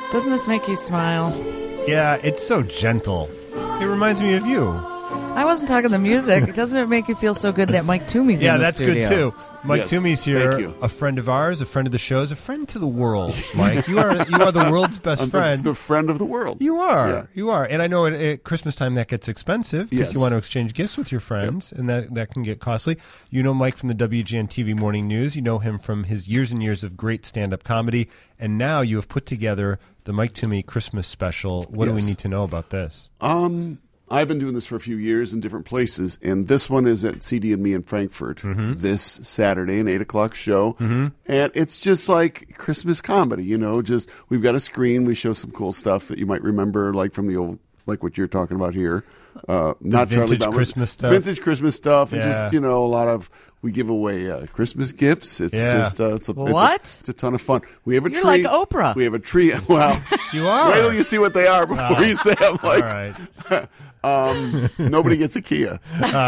Doesn't this make you smile? Yeah, it's so gentle. It reminds me of you. I wasn't talking the music. Doesn't it make you feel so good that Mike Toomey's in the studio? Yeah, that's good, too. Mike Toomey's here, thank you. a friend of ours, a friend of the show's, a friend to the world, Mike. You are the world's best friend. The friend of the world. You are. Yeah. You are. And I know at Christmas time that gets expensive because Yes. you want to exchange gifts with your friends, and that can get costly. You know Mike from the WGN TV Morning News. You know him from his years and years of great stand-up comedy, and now you have put together the Mike Toomey Christmas special. What do we need to know about this? I've been doing this for a few years in different places, and this one is at CD and Me in Frankfurt this Saturday, an 8 o'clock show. And it's just like Christmas comedy, just we've got a screen. We show some cool stuff that you might remember, like from the old, like what you're talking about here. Not Charlie vintage Brown, Christmas stuff. Vintage Christmas stuff, and Yeah. just, a lot of, we give away Christmas gifts. It's just, it's a ton of fun. We have a You're tree. like Oprah. We have a tree. Well, You are. wait till you see what they are before you say I'm like, All right. nobody gets a Kia.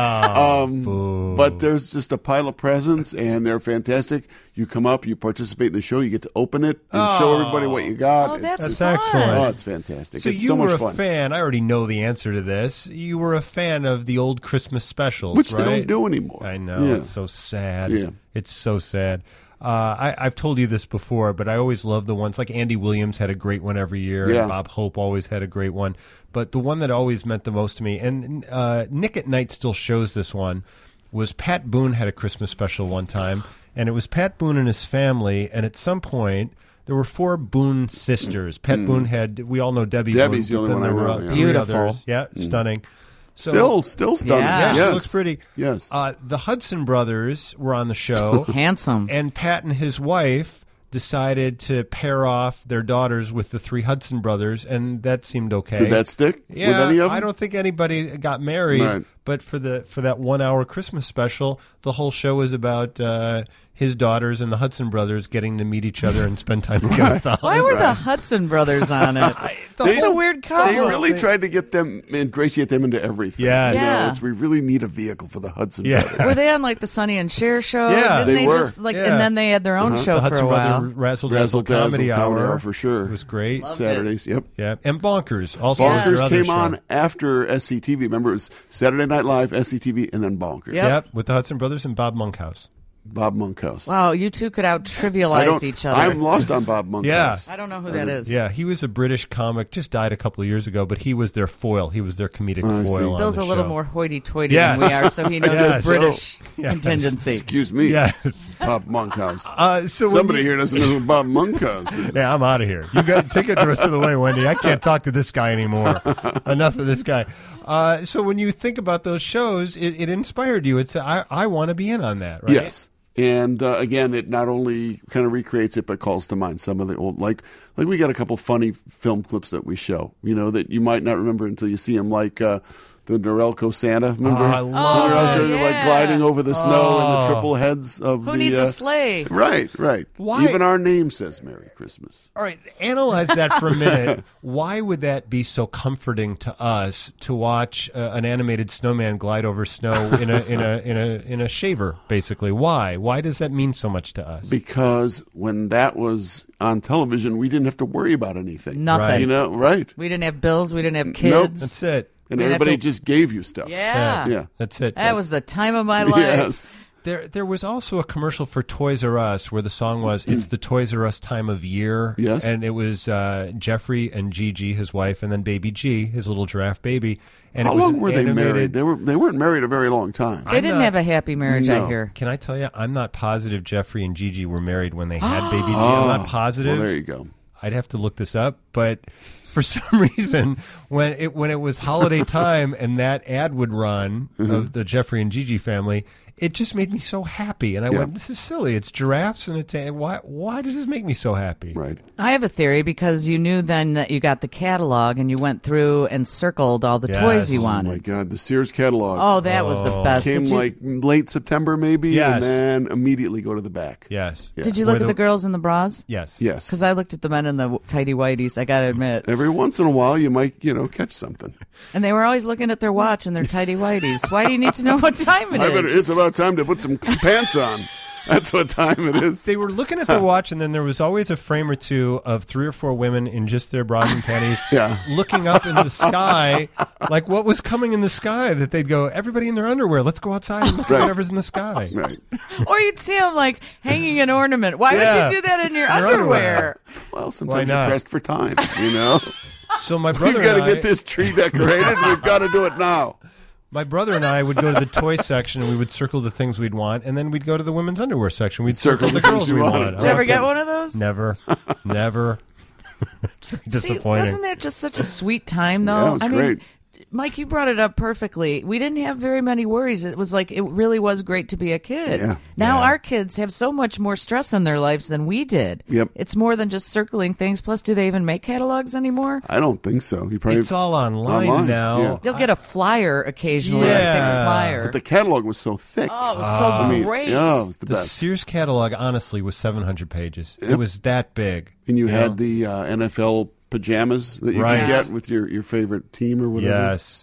But there's just a pile of presents, and they're fantastic. You come up, you participate in the show, you get to open it and show everybody what you got. Oh, that's That's excellent. Oh, it's fantastic. So it's you so were much a fun. fan. I already know the answer to this. You were a fan of the old Christmas specials, Which right? they don't do anymore. I know. Yeah. It's so sad. Yeah. It's so sad. I've told you this before, but I always love the ones like Andy Williams had a great one every year. Yeah. And Bob Hope always had a great one. But the one that always meant the most to me, and Nick at Night still shows this one, was Pat Boone had a Christmas special one time. And it was Pat Boone and his family. And at some point, there were 4 Boone sisters. Pat Boone had, we all know Debbie Debbie's Boone. the only but then one I there know, were yeah. 3 Beautiful. others. Yeah, stunning. So, Still stunning. Yeah. yeah, Yes. she looks pretty. Yes. The Hudson brothers were on the show. Handsome. And Pat and his wife decided to pair off their daughters with the 3 Hudson brothers, and that seemed okay. Did that stick with Yeah, any of them? I don't think anybody got married, Right. but for that 1 hour Christmas special, the whole show was about his daughters and the Hudson brothers getting to meet each other and spend time together. at the Why holidays. were the Hudson brothers on it? That's a weird They couple. really tried to get them, ingratiate them into everything. Yes. Yeah. We really need a vehicle for the Hudson Yeah. brothers. Were they on like the Sonny and Cher show? Yeah, Didn't they were. just like, Yeah. and then they had their own show The for a Hudson while. Brother Razzle Razzle Dazzle Comedy Dazzle Hour for sure. It was great. Loved Saturdays, yep. Yeah, and Bonkers also. Bonkers was Bonkers their other came show. on after SCTV. Remember, it was Saturday Night Live, SCTV, and then Bonkers. Yep. Yep, with the Hudson brothers and Bob Monkhouse. Bob Monkhouse. Wow, you two could out trivialize each other. I'm lost on Bob Monkhouse. Yeah. I don't know who that is. Yeah, he was a British comic, just died a couple of years ago, but he was their foil. He was their comedic I see. foil. on Bill's the a little show. more hoity-toity Yes. than we are, so he knows Yes. the British Yes. contingency. Excuse me. Yes. Bob Monkhouse. So when Somebody you- here doesn't know who Bob Monkhouse is. Yeah, I'm out of here. You got take it the rest of the way, Wendy. I can't talk to this guy anymore. Enough of this guy. So when you think about those shows, it inspired you. It's I want to be in on that, right? Yes. And again, it not only kind of recreates it, but calls to mind some of the old, like we got a couple funny film clips that we show, that you might not remember until you see them, like the Norelco Santa. Remember? I love Norelco, it. like Yeah. gliding over the snow and the triple heads of Who the. needs a sleigh? Right. Why- Even our name says Merry Christmas. All right, analyze that for a minute. Why would that be so comforting to us to watch an animated snowman glide over snow in a shaver? Basically, why? Why does that mean so much to us? Because when that was on television, we didn't have to worry about anything. Nothing. Right? We didn't have bills. We didn't have kids. Nope. That's it. And We didn't have everybody to- just gave you stuff. Yeah. Yeah. That's it. That was the time of my life. Yes. There was also a commercial for Toys R Us where the song was "It's the Toys R Us time of year." Yes. and it was Jeffrey and Gigi, his wife, and then baby G, his little giraffe baby. And How it was long an were they animated- married? They weren't married a very long time. They didn't not- have a happy marriage, I No. hear. Can I tell you? I'm not positive Jeffrey and Gigi were married when they had baby G. I'm not positive. Well, there you go. I'd have to look this up, but for some reason, when it was holiday time and that ad would run of the Jeffrey and Gigi family, it just made me so happy. And I went, "This is silly. It's giraffes and it's why does this make me so happy?" Right. I have a theory because you knew then that you got the catalog and you went through and circled all the Yes. toys you Oh wanted. my God, the Sears catalog. Oh, that was the best. Came Did you, like late September maybe, Yes. and then immediately go to the back. Yes. Yeah. did you look Where at the girls in the bras? Yes. Yes. Because I looked at the men in the tidy whities, I got to admit. Every once in a while, you might, catch something. And they were always looking at their watch and their tidy whities. Why do you need to know what time it is? It's about time to put some pants on. That's what time it is. They were looking at their watch, and then there was always a frame or two of 3 or 4 women in just their bras and panties looking up into the sky, like what was coming in the sky, that they'd go, everybody in their underwear, let's go outside and look at whatever's in the sky. Right. Or you'd see them like hanging an ornament. Why would you do that in your underwear? Well, sometimes you're pressed for time, you know. So my brother We've got and to get this tree decorated. We've got to do it now. My brother and I would go to the toy section and we would circle the things we'd want, and then we'd go to the women's underwear section. We'd circle the girls we wanted. Did you ever get one of those? Never. It's very disappointing. Wasn't that just such a sweet time, though? Yeah, it was great. Mike, you brought it up perfectly. We didn't have very many worries. It was like, it really was great to be a kid. Yeah. Now our kids have so much more stress in their lives than we did. Yep. It's more than just circling things. Plus, do they even make catalogs anymore? I don't think so. You probably It's all online now. Yeah. You'll get a flyer occasionally, Yeah. a big flyer. But the catalog was so thick. Oh, it was so great. Yeah, it was the The best. Sears catalog, honestly, was 700 pages. It was that big. And you know? had the NFL pajamas that you Right. could get with your favorite team or whatever.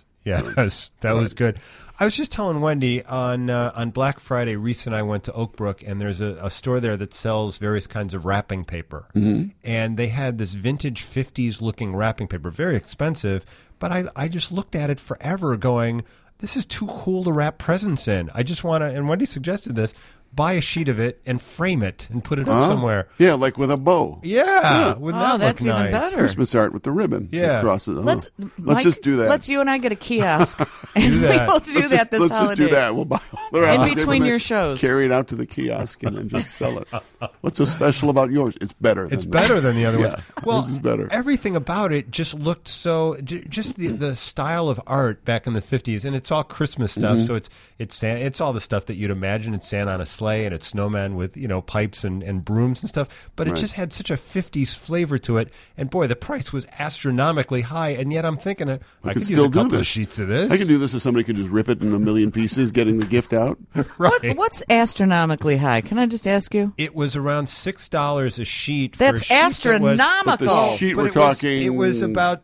Yes, that was good. I was just telling Wendy on Black Friday, Reese and I went to Oakbrook, and there's a store there that sells various kinds of wrapping paper. Mm-hmm. And they had this vintage 50s-looking wrapping paper, very expensive, but I just looked at it forever going, this is too cool to wrap presents in. I just want to, and Wendy suggested this, buy a sheet of it and frame it and put it up somewhere. Yeah, like with a bow. Yeah. Wouldn't that that's look even nice? better. Christmas art with the ribbon. Yeah. Across it. Let's Mike, just do that. Let's you and I get a kiosk, and Do that. we'll do that this let's holiday. just do that. We'll buy all the In wrapping between paper, your shows. carry it out to the kiosk, and then just sell it. What's so special about yours? It's better. It's than better than the other ones. Yeah, Well, this is better. Everything about it just looked so. Just the style of art back in the 50s, and it's all Christmas stuff. Mm-hmm. So it's all the stuff that you'd imagine. It's Santa on a sleigh, and it's snowmen with pipes and brooms and stuff. But it just had such a 50s flavor to it. And boy, the price was astronomically high. And yet I'm thinking, I could use still a do couple of this. sheets of this. I can do this if somebody could just rip it in a million pieces, getting the gift out. Right. What's astronomically high? Can I just ask you? It was around $6 a sheet. That's for a sheet that was- astronomical. But the sheet But we're talking. It was about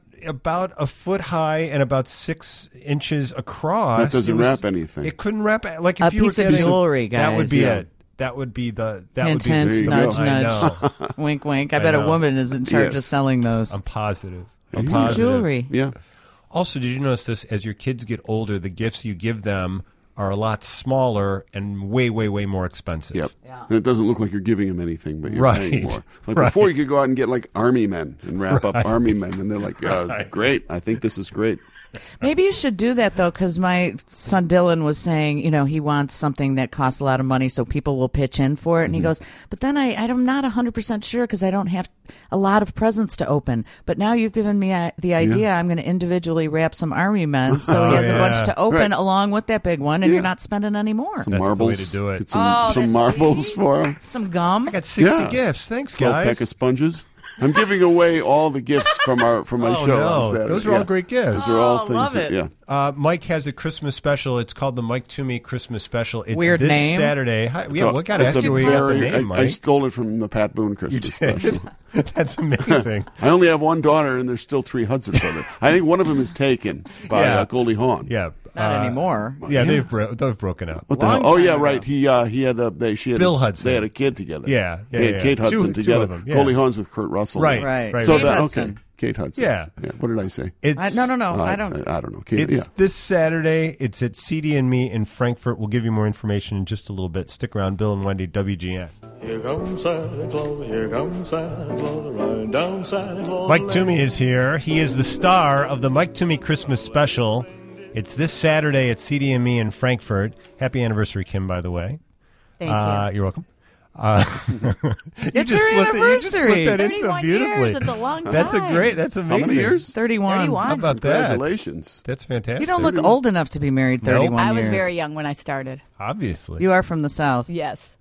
a foot high and about 6 inches across. That doesn't It was- wrap anything. It couldn't wrap. Like A if you piece were of getting, jewelry, That would guys. be Yeah. it. That would be the. That Hint, would be hint, There you nudge, go. I nudge. know. Wink, wink. I I bet a know. woman is in charge Yes. of selling those. I'm positive. I'm It's positive. jewelry. Yeah. Also, did you notice this? As your kids get older, the gifts you give them are a lot smaller and way, way, way more expensive. Yep. And it doesn't look like you're giving them anything, but you're Right. paying more. Like Right. before, you could go out and get like army men and wrap up army men, and they're like, "Great, I think this is great." Maybe you should do that, though, because my son Dylan was saying, he wants something that costs a lot of money so people will pitch in for it. And he goes, but then I'm not 100% sure because I don't have a lot of presents to open. But now you've given me the idea I'm going to individually wrap some army men so he has a bunch to open Right. along with that big one, and Yeah. you're not spending any more. Some That's the marbles. way to do it. Get some marbles for them. Some gum. I got 60 Yeah. gifts. Thanks, 12 guys. pack of sponges. I'm giving away all the gifts from my Oh, show no. on Saturday. Those are all great gifts. Those are all Oh, things love that, it. Mike has a Christmas special. It's called the Mike Toomey Christmas Special. It's Weird this name. Saturday. So What got it's a after we got the very- name, Mike? I stole it from the Pat Boone Christmas special. That's amazing. I only have one daughter, and there's still 3 Hudson brothers. I think one of them is taken by Yeah. Goldie Hawn. Yeah. Not anymore. Yeah, they've broken up. What the Long hell? Oh time yeah, ago. right. She had Bill Hudson. They had a kid together. Yeah, they had yeah. Kate Hudson Two together. of them, yeah. Goldie Hawn's with Kurt Russell. Right. Right. So Kate that Hudson. okay. Kate Hudson. Yeah. What did I say? It's No. I don't. I don't know. Kate, It's yeah. this Saturday. It's at CD and Me in Frankfurt. We'll give you more information in just a little bit. Stick around. Bill and Wendy, WGN. Here comes Santa Claus, here comes Santa Claus, riding down Santa Claus. Mike Toomey is here. He is the star of the Mike Toomey Christmas Special. It's this Saturday at CD and Me in Frankfurt. Happy anniversary, Kim, by the way. Thank you. You're welcome. It's her anniversary. You just slipped that in so 31 beautifully. years. It's a long time. That's that's How amazing. many years? 31. 31. How about that? Congratulations. That's fantastic. You don't look old enough to be married 31 I was years. very young when I started. Obviously. You are from the South. Yes.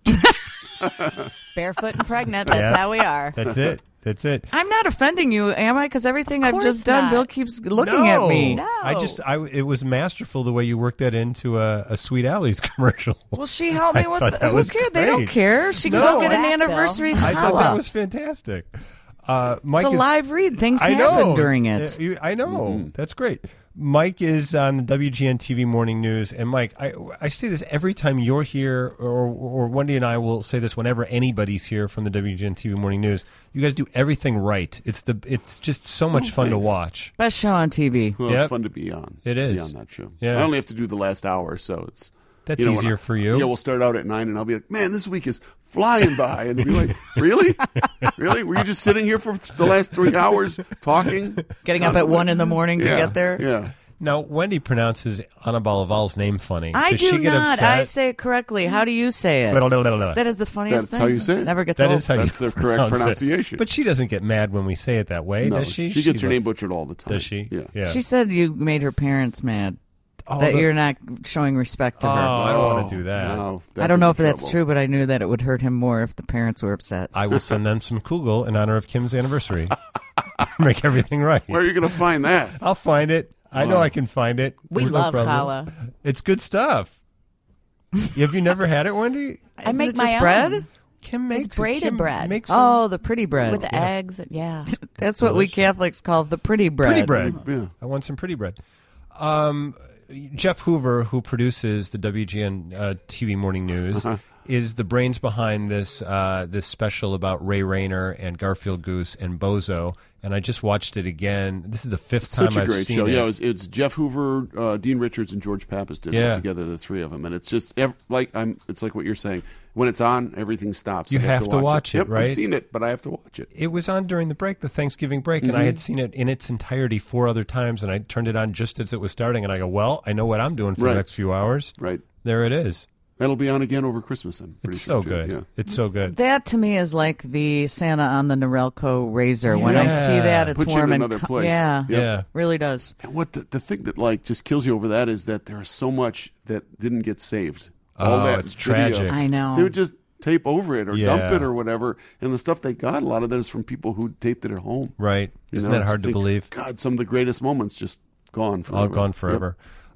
Barefoot and pregnant. That's Yeah. how we are. That's it. That's it. I'm not offending you, am I? Because everything I've course just done, not. Bill keeps looking at me. No. It was masterful the way you worked that into a Sweet Alley's commercial. Well, she helped me I with thought that who was cares? They don't great. care. She can No. go get an Bill. anniversary I thought that holla. was fantastic. Mike It's a is, live read. Things I happen know. during it. I know. That's great. Mike is on the WGN TV Morning News, and Mike, I say this every time you're here, or Wendy and I will say this whenever anybody's here from the WGN TV Morning News. You guys do everything right. It's just so much fun to watch. Best show on TV. Well, Yep. it's fun to be on. It is. Be on that show. Yeah. I only have to do the last hour, so it's That's easier for you. Yeah, we'll start out at 9, and I'll be like, man, this week is flying by. And they'll be like, really? Really? Were you just sitting here for the last 3 hours talking? Getting up at 1 in the morning to get there. Yeah. Now, Wendy pronounces Anna Balaval's name funny. I Does do she get not. upset? I say it correctly. How do you say it? That is the funniest That's thing. how you say it. Never gets That old. is how That's you the correct pronounce it. pronunciation. But she doesn't get mad when we say it that way, No, does she? she gets her name butchered all the time. Does she? Yeah. She said you made her parents mad. That you're not showing respect to her. I don't want to do that. No, I don't know if that's true, but I knew that it would hurt him more if the parents were upset. I will send them some Kugel in honor of Kim's anniversary. Make everything right. Where are you going to find that? I'll find it. I know I can find it. We With love no problem. challah. It's good stuff. Have you never had it, Wendy? I Isn't make it my just own. bread? Kim makes It's braided it. Kim bread. Makes Oh, the pretty bread. with eggs. Yeah. That's what we Catholics call the pretty bread. pretty bread. Yeah. I want some pretty bread. Jeff Hoover, who produces the WGN TV Morning News, is the brains behind this this special about Ray Rayner and Garfield Goose and Bozo. And I just watched it again. This is the fifth time Such a I've great seen show. it. Yeah, it's Jeff Hoover, Dean Richards, and George Pappas did it together, the three of them. And it's just it's like what you're saying. When it's on, everything stops. You I have to watch it, Yep, right? I've seen it, but I have to watch it. It was on during the break, the Thanksgiving break, and I had seen it in its entirety 4 other times, and I turned it on just as it was starting, and I go, well, I know what I'm doing for the next few hours. Right. There it is. That'll be on again over Christmas, I'm pretty It's sure. so good. Yeah. It's so good. That to me is like the Santa on the Norelco razor. When I see that, it's Put you in warm and another place. Yeah, Yep. Yeah. really does. And what the thing that just kills you over that is that there's so much that didn't get saved. All that it's video. tragic. I know. They would just tape over it or dump Yeah. it or whatever. And the stuff they got, a lot of that is from people who taped it at home. Right. You Isn't know, that hard just to think, believe? God, some of the greatest moments just gone forever. All gone forever.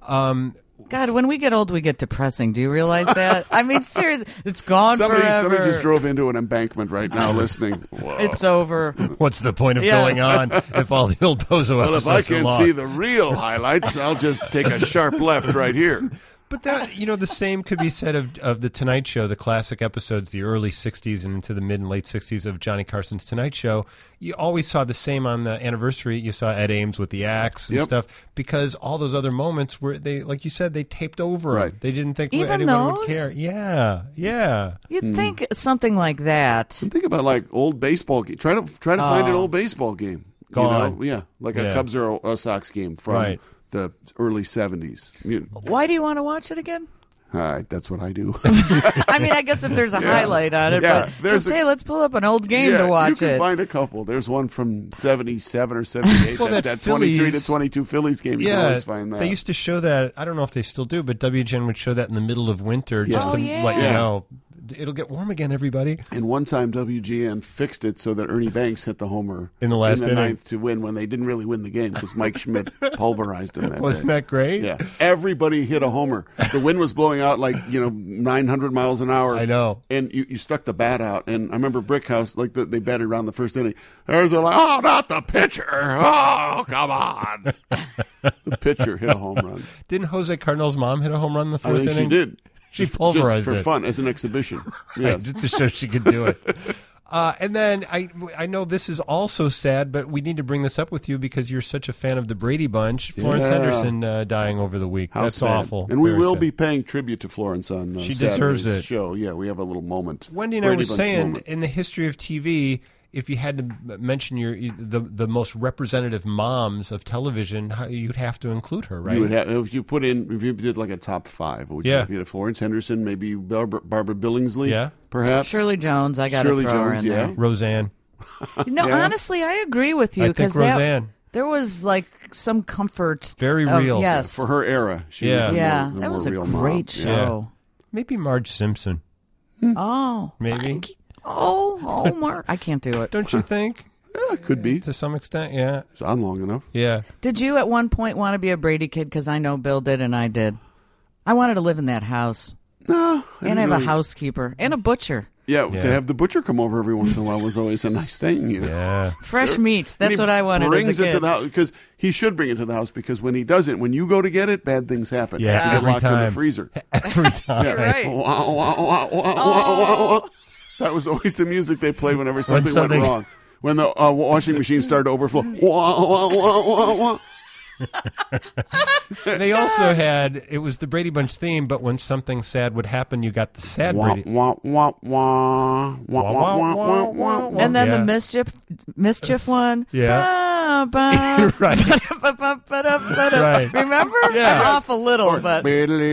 God, when we get old, we get depressing. Do you realize that? I mean, seriously, it's gone Somebody forever. just drove into an embankment right now listening. Whoa. It's over. What's the point of Yes. going on if all the old Bozo Well, if episodes I are can't lost? see the real highlights, I'll just take a sharp left right here. But that, the same could be said of The Tonight Show, the classic episodes, the early 60s and into the mid and late 60s of Johnny Carson's Tonight Show. You always saw the same on the anniversary. You saw Ed Ames with the axe and Yep. stuff, because all those other moments were, they, like you said, they taped over Right. them. They didn't think Even anyone would those? care. Yeah, yeah. You'd think something like that. Think about like old baseball game. Try to find an old baseball game. Gone. Yeah, like Yeah. a Cubs or a Sox game from Right. the early 70s. Why do you want to watch it again? That's what I do. I mean, I guess if there's a highlight on it, Yeah, but there's just, hey, let's pull up an old game yeah, to watch you can it. find a couple. There's one from 77 or 78. Well, that that 23 to Phillies- 22 Phillies game. You can Yeah, always find that. they used to show that. I don't know if they still do, but WGN would show that in the middle of winter just Oh, to yeah. let you Yeah. know it'll get warm again, everybody. And one time WGN fixed it so that Ernie Banks hit the homer In the last inning. ninth to win when they didn't really win the game because Mike Schmidt pulverized him that Wasn't day. that great? Yeah, everybody hit a homer. The wind was blowing out 900 miles an hour. I know. And you stuck the bat out. And I remember Brickhouse, they batted around the first inning. There's oh, not the pitcher. Oh, come on. The pitcher hit a home run. Didn't Jose Cardinal's mom hit a home run in the I fourth think inning? she did. She Just pulverized for it. fun, as an exhibition. Yes. Just to show she could do it. And then I know this is also sad, but we need to bring this up with you because you're such a fan of the Brady Bunch. Florence Yeah. Henderson dying over the week. How That's sad. awful. And we Very will sad. be paying tribute to Florence on She Saturday's deserves it. show. Yeah, we have a little moment. Wendy and I Brady were Bunch saying moment. in the history of TV, if you had to mention the most representative moms of television, you'd have to include her, right? You would have, if you did like a top 5, what would you Yeah. have? You had Florence Henderson, maybe Barbara Billingsley, Yeah. perhaps. Shirley Jones, I got to Shirley throw her Jones, in yeah. there. Roseanne. No, Yeah. honestly, I agree with you I think because Roseanne. there was like some comfort. Very of- real. Yes. For her era. She Yeah. was the Yeah, more, the that more was a real great mom. show. Maybe Marge Simpson. Oh. Maybe. Mark. I can't do it. Don't you think? Yeah, could be. To some extent, yeah. It's on long enough. Yeah. Did you at one point want to be a Brady kid? Because I know Bill did and I did. I wanted to live in that house. No, And I have a housekeeper and a butcher. Yeah, Yeah. to have the butcher come over every once in a while was always a nice thing. Yeah. Fresh meat. That's And he what I wanted brings as a it to kid. the house because he should bring it to the house because when he doesn't, when you go to get it, bad things happen. Yeah, You get every locked in time. the freezer. Every time. Yeah. Right. Wah, wah, wah, wah, wah, wah. That was always the music they played whenever something went wrong. When the washing machine started to overflow. Wah, wah, wah, wah, wah. They also had, it was the Brady Bunch theme, but when something sad would happen, you got the sad Wah, Brady. wah, wah, wah. Wah, wah, wah, wah, wah, wah. And then Yeah. the mischief one. Yeah. Ba, ba, Right. ba-da-ba-da-ba-da. Right. Remember? Yeah. I'm off a little, but Oh,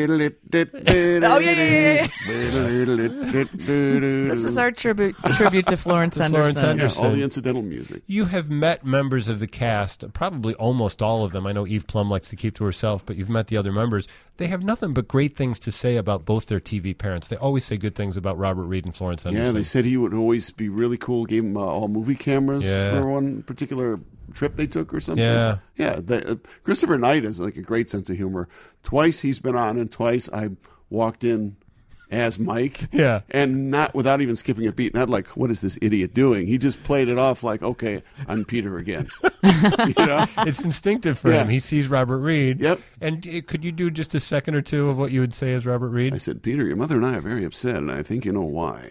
yeah. This this is our tribute to Florence Florence Henderson. Henderson. all the incidental music. You have met members of the cast, probably almost all of them. I know Eve Plum likes to keep to herself, but you've met the other members. They have nothing but great things to say about both their TV parents. They always say good things about Robert Reed and Florence Henderson. Yeah, they said he would always be really cool. Gave him all movie cameras Yeah. for one particular trip they took or something. Yeah. Yeah. Christopher Knight has like a great sense of humor. Twice he's been on, and twice I walked in as Mike. Yeah. And not without even skipping a beat. Not like, what is this idiot doing? He just played it off like, okay, I'm Peter again. You know? It's instinctive for Yeah. him. He sees Robert Reed. Yep. And could you do just a second or two of what you would say as Robert Reed? I said, Peter, your mother and I are very upset, and I think you know why.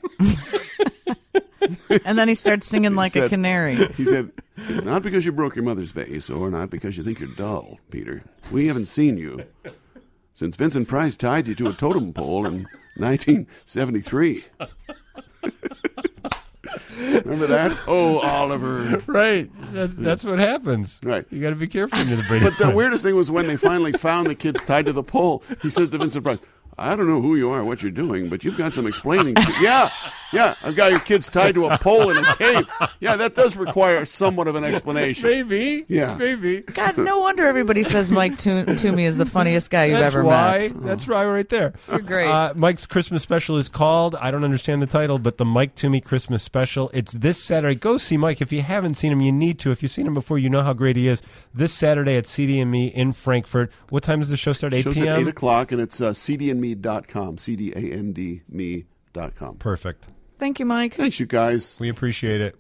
And then he starts singing like a said- canary. He said, it's not because you broke your mother's vase or not because you think you're dull, Peter. We haven't seen you since Vincent Price tied you to a totem pole in 1973. Remember that? Oh, Oliver. Right. That's what happens. Right. You got to be careful when you're the Brady But the Bunch. weirdest thing was when they finally found the kids tied to the pole. He says to Vincent Price, I don't know who you are or what you're doing, but you've got some explaining to do. Yeah, I've got your kids tied to a pole in a cave. Yeah, that does require somewhat of an explanation. Maybe. Yeah. Maybe. God, no wonder everybody says Mike Toomey is the funniest guy you've That's ever why. met. That's why right there. You're great. Mike's Christmas special is called, I don't understand the title, but the Mike Toomey Christmas special. It's this Saturday. Go see Mike. If you haven't seen him, you need to. If you've seen him before, you know how great he is. This Saturday at CD&Me in Frankfurt. What time does the show start? 8 Show's p.m.? at 8 o'clock, and it's cdandme.com, cdandme.com. Perfect. Thank you, Mike. Thanks, you guys. We appreciate it.